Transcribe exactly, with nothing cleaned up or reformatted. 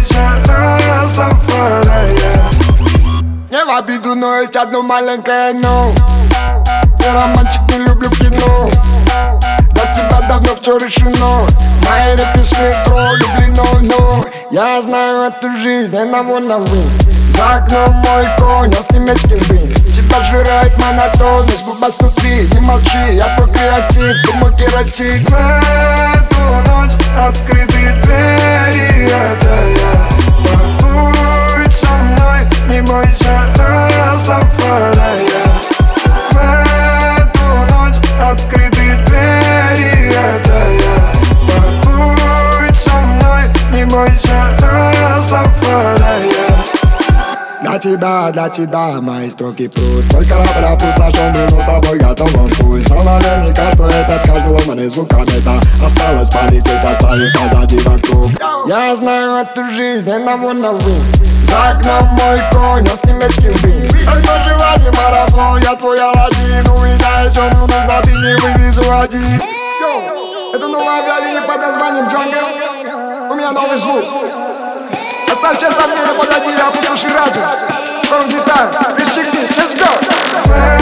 бойся, Растафария. Не в обиду, но есть одно маленькое но. Я романтик, не люблю кино. За тебя давно все решено. Мои рэпы с метро, люблено, но я знаю эту жизнь, не на волновым. За окном мой конь, а с немецким вин. Тебя жирает монотонность, губа снутри. Не молчи, я твой креатив, ты мой керосин. В эту ночь открыты двери от рая. Побудь со мной, не бойся, Растафария. В эту ночь открыты двери от рая. Побудь со мной, не бойся, Растафария. Для тебя, для тебя мои строки пруд. Только рабля опустошен был, но с тобой готов он путь. Стал наверняка, что этот каждый ломаный звук комета. Осталось полететь, оставив позади вокруг. Я знаю эту жизнь, не на волновым. За окном мой конь, а с немецким вин. Только желание марафон, я твой Аладдин. У меня еще ну нужно, ты не вывезу один. Йоу, это новое объявление под названием Джангл. У меня новый звук. Оставьте сомнения позади, я опустоши радио. Скоро взлетаем, пристегнись, let's go!